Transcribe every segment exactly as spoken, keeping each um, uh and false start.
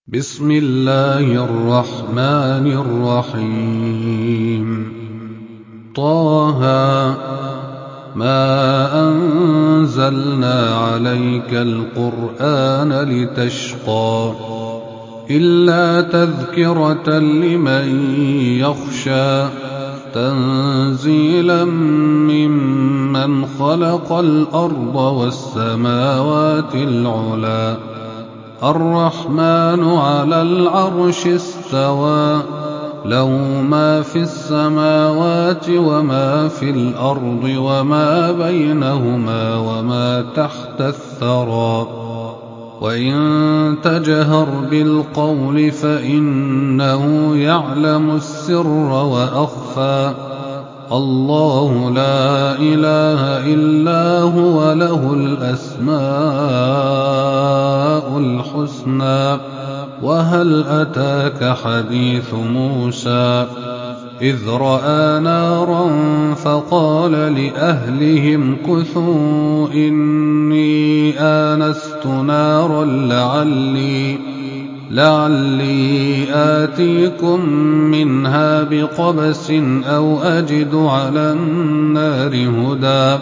بسم الله الرحمن الرحيم. طه ما أنزلنا عليك القرآن لتشقى إلا تذكرة لمن يخشى تنزيلا ممن خلق الأرض والسماوات العلى الرحمن على العرش استوى له ما في السماوات وما في الأرض وما بينهما وما تحت الثرى وإن تجهر بالقول فإنه يعلم السر وأخفى الله لا إله إلا هو له الأسماء الحسنى. وهل أتاك حديث موسى إذ رأى نارا فقال لأهلهم كثوا إني آنست نارا لعلي لعلي آتيكم منها بقبس أو أجد على النار هدى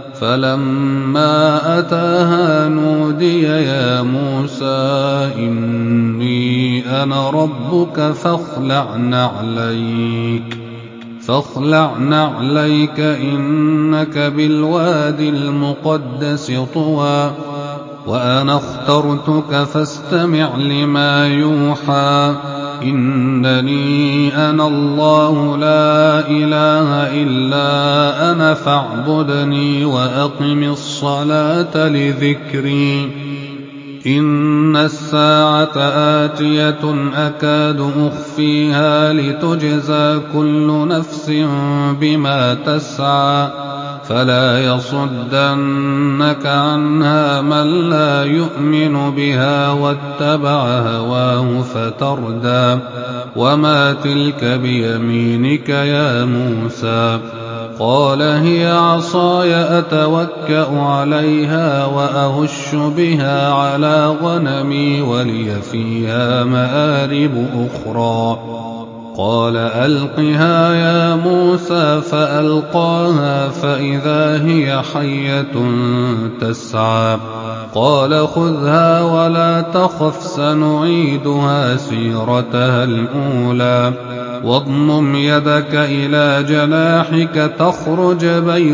فلما أتاها نودي يا موسى إني أنا ربك فاخلع نعليك فاخلع نعليك إنك بالوادي المقدس طوى وأنا اخترتك فاستمع لما يوحى إنني أنا الله لا إله إلا أنا فاعبدني وأقم الصلاة لذكري إن الساعة آتية أكاد أخفيها لتجزى كل نفس بما تسعى فلا يصدنك عنها من لا يؤمن بها واتبع هواه فتردى وما تلك بيمينك يا موسى قال هي عصاي أتوكأ عليها وأهش بها على غنمي ولي فيها مآرب أخرى قال ألقها يا موسى فألقاها فإذا هي حية تسعى قال خذها ولا تخف سنعيدها سيرتها الأولى واضمم يدك إلى جناحك تخرج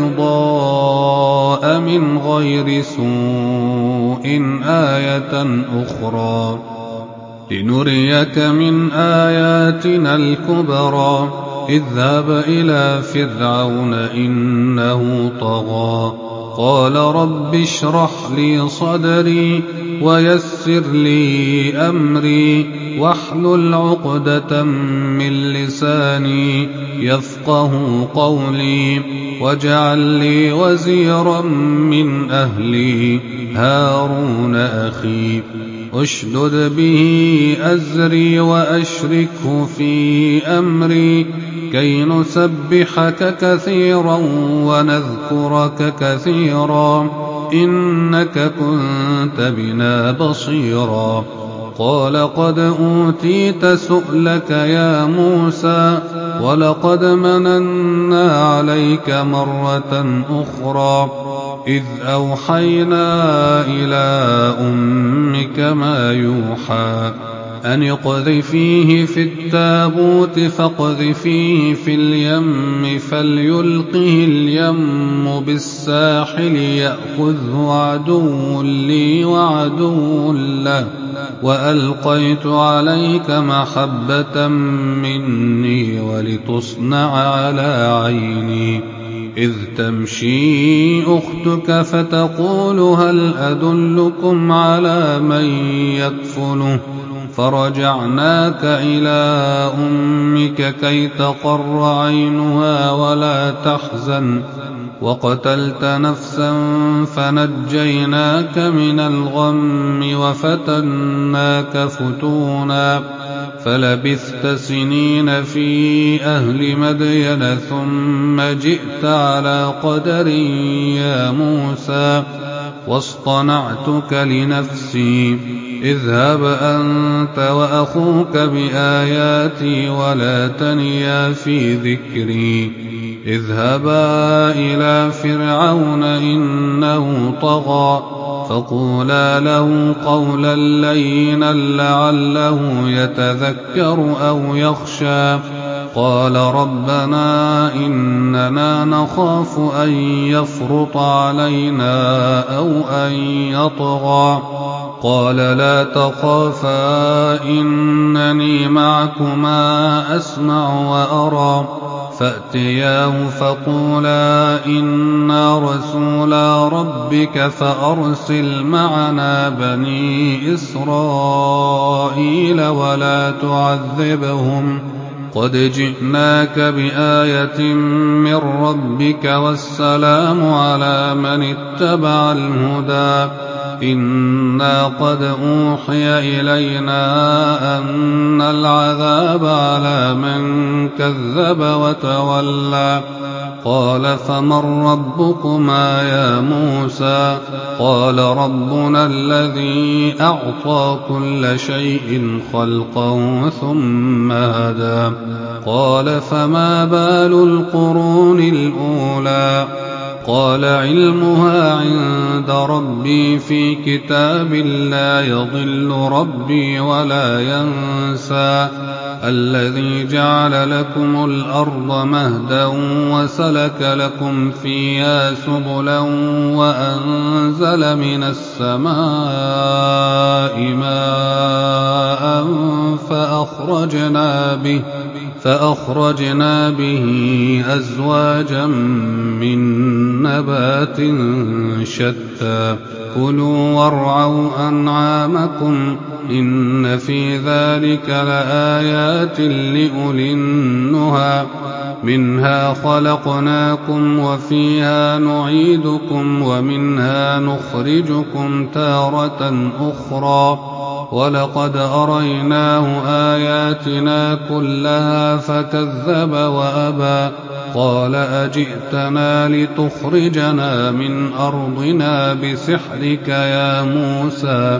بيضاء من غير سوء آية أخرى لنريك من آياتنا الكبرى اذهب إلى فرعون إنه طغى قال رب اشرح لي صدري ويسر لي أمري واحلل عقدة من لساني يفقه قولي واجعل لي وزيرا من أهلي هارون أخي اشدد به أزري وأشركه في أمري كي نسبحك كثيرا ونذكرك كثيرا إنك كنت بنا بصيرا قال قد أوتيت سؤلك يا موسى ولقد مننا عليك مرة أخرى إذ أوحينا إلى أمك ما يوحى أن اقذفيه في التابوت فاقذفيه في اليم فليلقه اليم بالساحل يأخذه عدو لي وعدو له وألقيت عليك محبة مني ولتصنع على عيني إذ تمشي أختك فتقول هل أدلكم على من يكفله فرجعناك إلى أمك كي تقر عينها ولا تحزن وقتلت نفسا فنجيناك من الغم وفتناك فتونا فلبثت سنين في أهل مدين ثم جئت على قدر يا موسى واصطنعتك لنفسي اذهب أنت وأخوك بآياتي ولا تنيا في ذكري اذهبا إلى فرعون إنه طغى فقولا له قولا لينا لعله يتذكر أو يخشى قال ربنا إننا نخاف أن يفرط علينا أو أن يطغى قال لا تخافا إنني معكما أسمع وأرى فأتياه فقولا إنا رسولا ربك فأرسل معنا بني إسرائيل ولا تعذبهم قد جئناك بآية من ربك والسلام على من اتبع الهدى إنا قد أوحي إلينا أن العذاب على من كذب وتولى قال فمن ربكما يا موسى قال ربنا الذي أعطى كل شيء خلقه ثم هدى قال فما بال القرون الأولى قال علمها عند ربي في كتاب لا يضل ربي ولا ينسى الذي جعل لكم الأرض مهدا وسلك لكم فيها سبلا وأنزل من السماء ماء فأخرجنا به فأخرجنا به أزواجا من نبات شتى كلوا وارعوا أنعامكم إن في ذلك لآيات لأولي النهى منها خلقناكم وفيها نعيدكم ومنها نخرجكم تارة أخرى ولقد أريناه آياتنا كلها فكذب وأبى قال أجئتنا لتخرجنا من أرضنا بسحرك يا موسى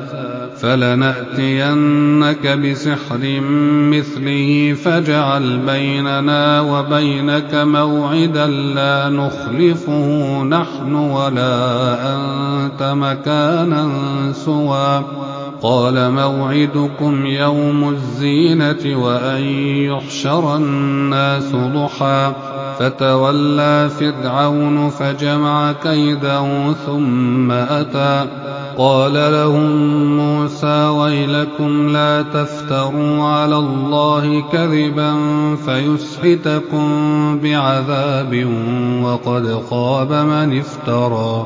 فلنأتينك بسحر مثله فاجعل بيننا وبينك موعدا لا نخلفه نحن ولا أنت مكانا سوى قال موعدكم يوم الزينة وأن يحشر الناس ضحى فتولى فرعون فجمع كيده ثم أتى قال لهم موسى ويلكم لا تفتروا على الله كذبا فيسحتكم بعذاب وقد خاب من افترى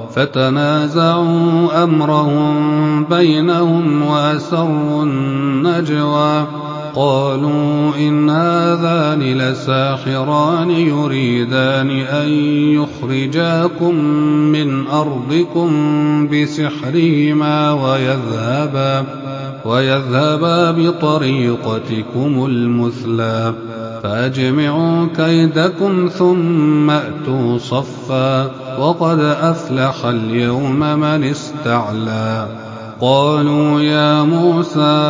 فتنازعوا أمرهم بينهم وأسروا النجوى قالوا إن هذان لساحران يريدان أن يخرجاكم من أرضكم بسحرهما ويذهبا, ويذهبا بطريقتكم المثلى فأجمعوا كيدكم ثم أتوا صفا وقد أفلح اليوم من استعلى قالوا يا موسى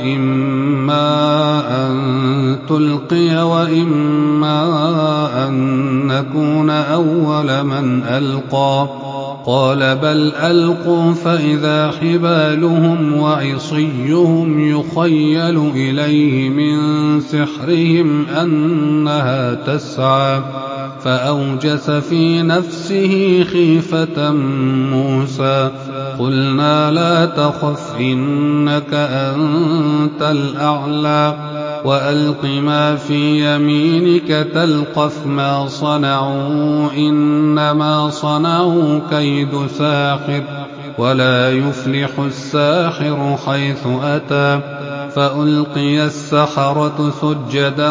إما أن تلقي وإما أن نكون أول من ألقى قال بل ألقوا فإذا حبالهم وعصيهم يخيل إليه من سحرهم أنها تسعى فأوجس في نفسه خيفة موسى قلنا لا تخف إنك أنت الأعلى وألق ما في يمينك تلقف ما صنعوا إنما صنعوا كيد ساحر ولا يفلح الساحر حيث أتى فألقي السحرة سجدا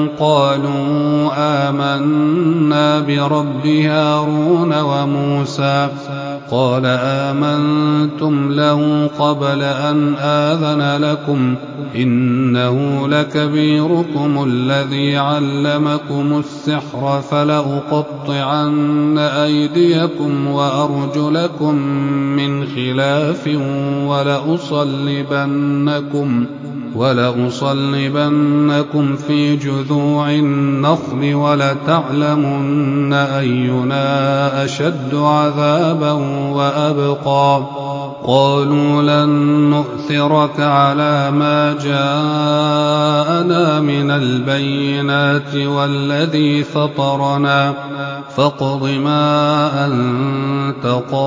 قالوا آمنا برب هارون وموسى قال آمنتم له قبل أن آذن لكم إنه لكبيركم الذي علمكم السحر فلأقطعن أيديكم وأرجلكم من خلاف ولأصلبنكم ولأصلبنكم في جذوع النخل ولتعلمن أينا أشد عذابا وأبقى قالوا لن نؤثرك على ما جاءنا من البينات والذي فطرنا فاقض ما أنت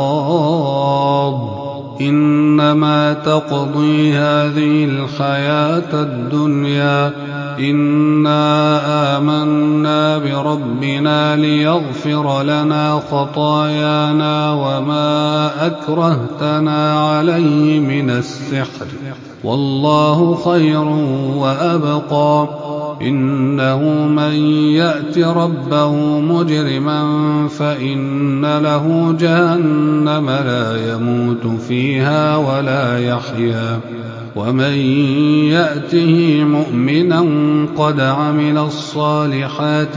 قاض إنما تقضي هذه الحياة الدنيا إنا آمنا بربنا ليغفر لنا خطايانا وما أكرهتنا عليه من السحر والله خير وأبقى إنه من يأت ربه مجرما فإن له جهنم لا يموت فيها ولا يحيا ومن يأته مؤمنا قد عمل الصالحات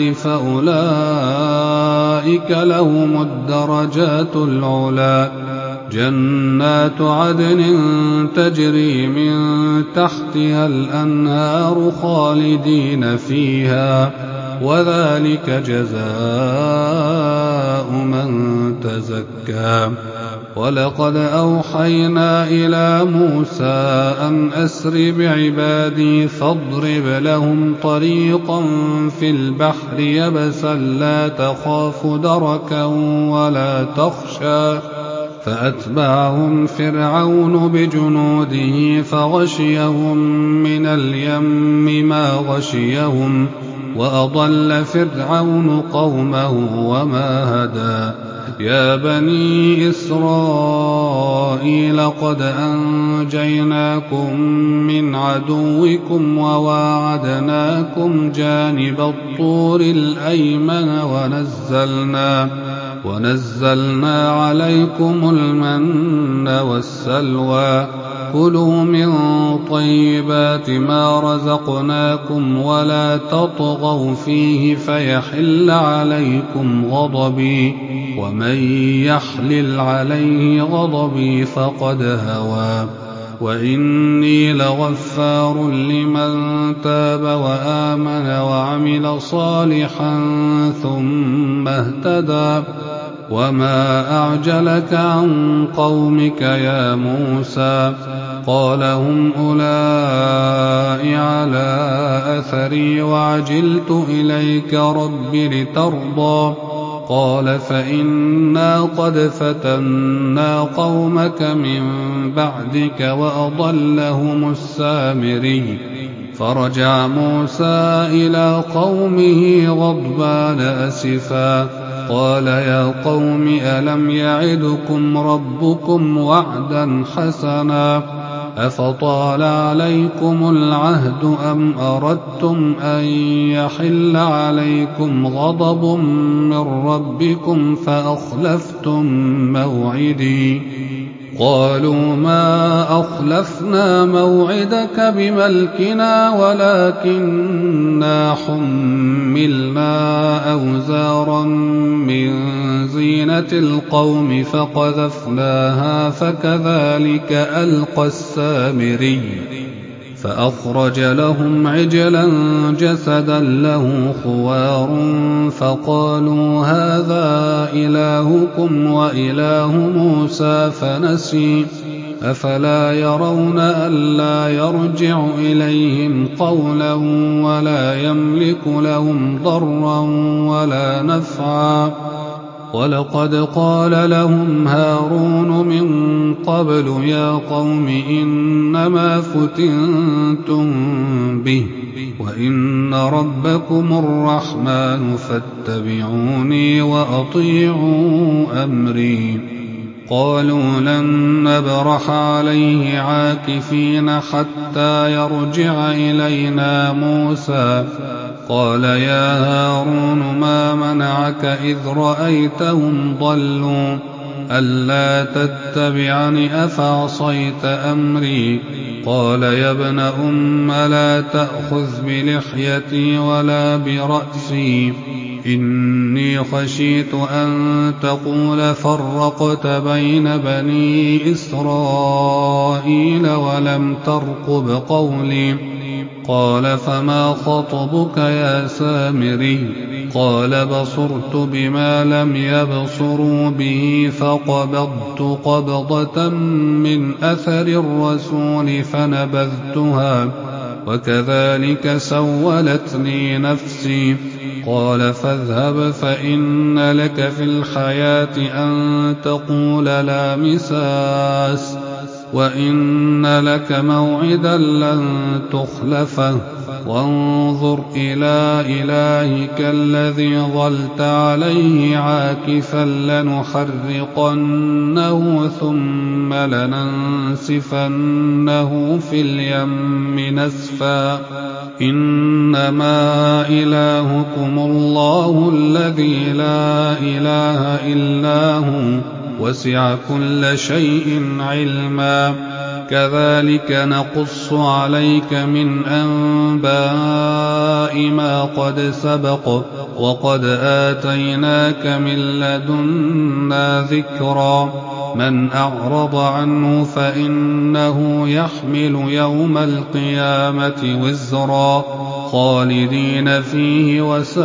فأولئك لهم الدرجات العلى جنات عدن تجري من تحتها الأنهار خالدين فيها وذلك جزاء من تزكى ولقد أوحينا إلى موسى أن أسر بعبادي فاضرب لهم طريقا في البحر يبسا لا تخاف دركا ولا تخشى فأتبعهم فرعون بجنوده فغشيهم من اليم ما غشيهم وأضل فرعون قومه وما هدى يا بني إسرائيل قد أنجيناكم من عدوكم وواعدناكم جانب الطور الأيمن ونزلنا ونزلنا عليكم المن والسلوى كلوا من طيبات ما رزقناكم ولا تطغوا فيه فيحل عليكم غضبي ومن يحلل عليه غضبي فقد هوى وإني لغفار لمن تاب وآمن وعمل صالحا ثم اهتدى وما أعجلك عن قومك يا موسى قال هم أولئك على أثري وعجلت إليك رب لترضى قال فإنا قد فتنا قومك من بعدك وأضلهم السامري فرجع موسى إلى قومه غضبان أسفا قال يا قوم ألم يعدكم ربكم وعدا حسنا أفطال عليكم العهد أم أردتم أن يحل عليكم غضب من ربكم فأخلفتم موعدي قالوا ما أخلفنا موعدك بملكنا ولكننا حملنا أوزارا من زينة القوم فقذفناها فكذلك ألقى السامري فأخرج لهم عجلا جسدا له خوار فقالوا هذا إلهكم وإله موسى فنسي أفلا يرون ألا يرجع إليهم قولا ولا يملك لهم ضرا ولا نفعا ولقد قال لهم هارون من قبل يا قوم إنما فتنتم به وإن ربكم الرحمن فاتبعوني وأطيعوا أمري قالوا لن نبرح عليه عاكفين حتى يرجع إلينا موسى قال يا هارون ما منعك إذ رأيتهم ضلوا ألا تتبعني أفعصيت أمري. قال يا ابن أم لا تأخذ بلحيتي ولا برأسي، إني خشيت أن تقول فرقت بين بني إسرائيل ولم ترقب قولي. قال فما خطبك يا سامري؟ قال بصرت بما لم يبصروا به فقبضت قبضة من أثر الرسول فنبذتها وكذلك سولت لي نفسي. قال فاذهب فإن لك في الحياة أن تقول لا مساس، وإن لك موعدا لن تخلفه، وانظر إلى إلهك الذي ظلت عليه عاكفا لنحرقنه ثم لننسفنه في اليم نسفا. إنما إلهكم الله الذي لا إله إلا هو وسع كل شيء علما. كذلك نقص عليك من أنباء ما قد سبق وقد آتيناك من لدنا ذكرا. من أعرض عنه فإنه يحمل يوم القيامة وزرا خالدين فيه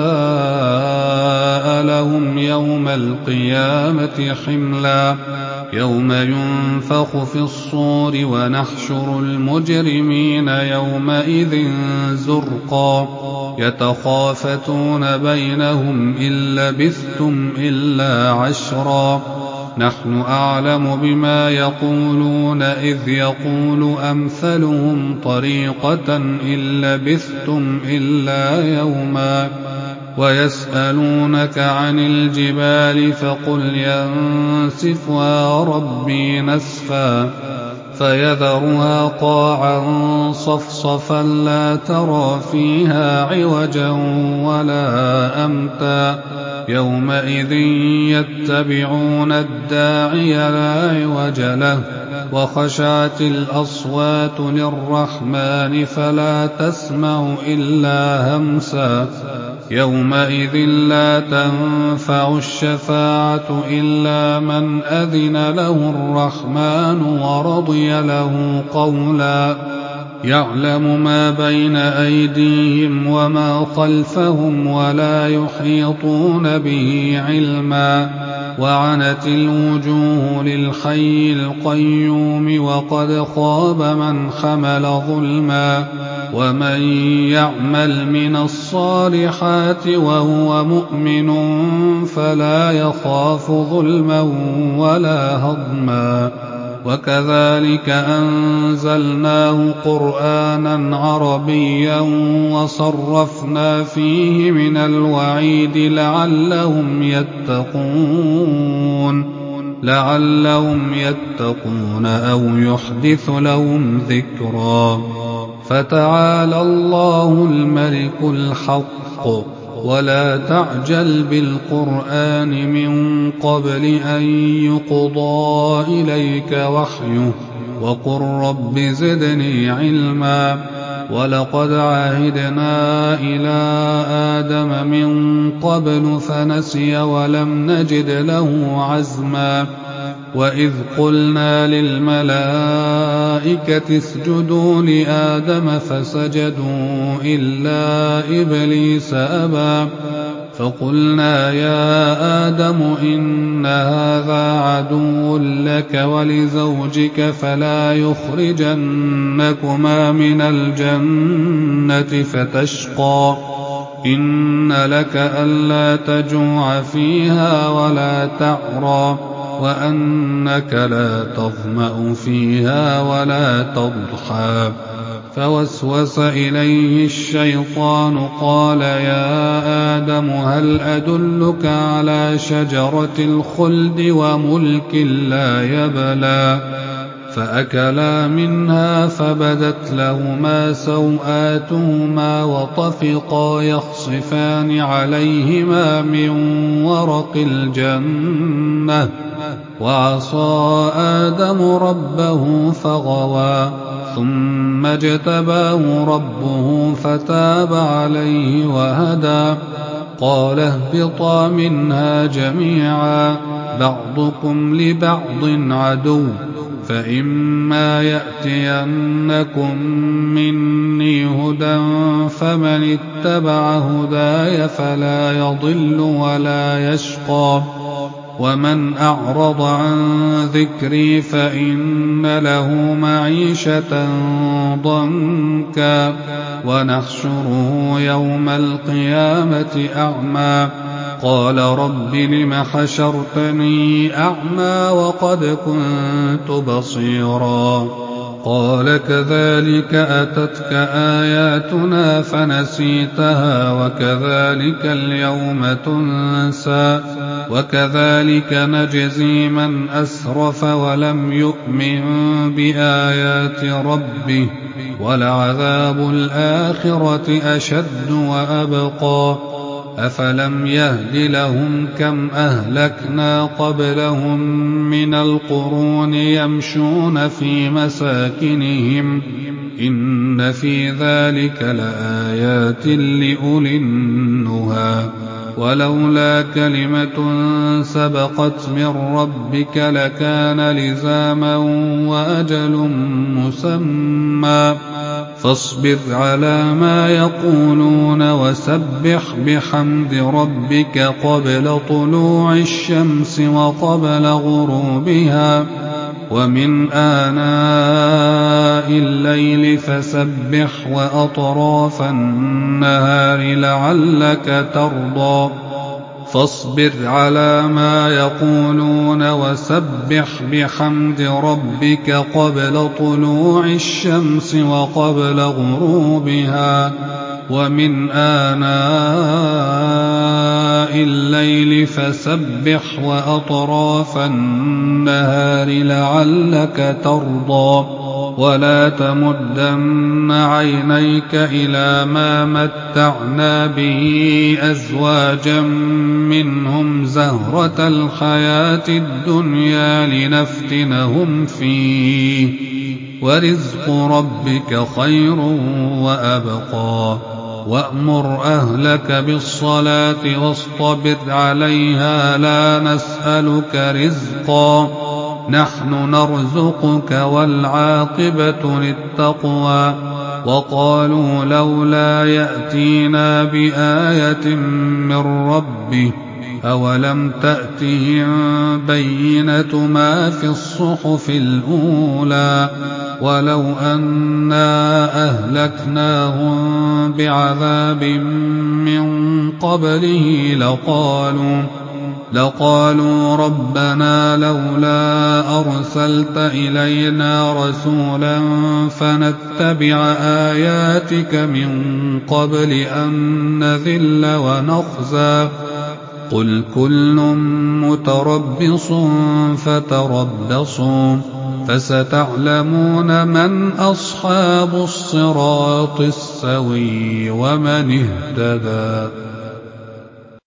وساء لهم يوم القيامة حملا. يوم ينفخ في الصور ونحشر المجرمين يومئذ زرقا يتخافتون بينهم إن لبثتم إلا عشرا. نحن أعلم بما يقولون إذ يقول أمثلهم طريقة إن لبثتم إلا يوما. ويسألونك عن الجبال فقل ينسفها ربي نسفا فيذرها قاعا صفصفا لا ترى فيها عوجا ولا أمتا. يومئذ يتبعون الداعي لا عوج له وخشعت الأصوات للرحمن فلا تسمع إلا همسا. يومئذ لا تنفع الشفاعة إلا من أذن له الرحمن ورضي له قولا. يعلم ما بين أيديهم وما خلفهم ولا يحيطون به علما. وعنت الوجوه للحي القيوم وقد خاب من حمل ظلما. ومن يعمل من الصالحات وهو مؤمن فلا يخاف ظلما ولا هضما. وكذلك أنزلناه قرآنا عربيا وصرفنا فيه من الوعيد لعلهم يتقون لعلهم يتقون أو يحدث لهم ذكرا. فتعالى الله الملك الحق ولا تعجل بالقرآن من قبل أن يقضى إليك وحيه وقل رب زدني علما. ولقد عهدنا إلى آدم من قبل فنسي ولم نجد له عزما. وإذ قلنا للملائكة اسجدوا لآدم فسجدوا إلا إبليس أبى. فقلنا يا آدم إن هذا عدو لك ولزوجك فلا يخرجنكما من الجنة فتشقى. إن لك ألا تجوع فيها ولا تعرى وأنك لا تظمأ فيها ولا تضحى. فوسوس إليه الشيطان قال يا آدم هل أدلك على شجرة الخلد وملك لا يبلى. فأكلا منها فبدت لهما سوآتهما وطفقا يخصفان عليهما من ورق الجنة وعصى آدم ربه فغوى ثم اجتباه ربه فتاب عليه وهدى قال اهبطا منها جميعا بعضكم لبعض عدو فإما يأتينكم مني هدى فمن اتبع هداي فلا يضل ولا يشقى ومن أعرض عن ذكري فإن له معيشة ضنكا ونحشره يوم القيامة أعمى قال رب لم حشرتني أعمى وقد كنت بصيرا قال كذلك أتتك آياتنا فنسيتها وكذلك اليوم تنسى وكذلك نجزي من أسرف ولم يؤمن بآيات ربه ولعذاب الآخرة أشد وأبقى أفلم يهد لهم كم أهلكنا قبلهم من القرون يمشون في مساكنهم إن في ذلك لآيات لأولي النهى ولولا كلمة سبقت من ربك لكان لزاما وأجل مسمى فاصبر على ما يقولون وسبح بحمد ربك قبل طلوع الشمس وقبل غروبها ومن آناء الليل فسبح وأطراف النهار لعلك ترضى فاصبر على ما يقولون وسبح بحمد ربك قبل طلوع الشمس وقبل غروبها ومن آناء الليل فسبح وأطراف النهار لعلك ترضى ولا تمدن عينيك إلى ما متعنا به أزواجا منهم زهرة الحياة الدنيا لنفتنهم فيه ورزق ربك خير وأبقى وأمر أهلك بالصلاة واصطبر عليها لا نسألك رزقا نحن نرزقك والعاقبة للتقوى وقالوا لولا يأتينا بآية من ربه أولم تأتهم بينة ما في الصحف الأولى ولو أنا أهلكناهم بعذاب من قبله لقالوا لقالوا ربنا لولا أرسلت إلينا رسولا فنتبع آياتك من قبل أن نذل ونخزى قل كل متربص فتربصوا فستعلمون من أصحاب الصراط السوي ومن اهتدى.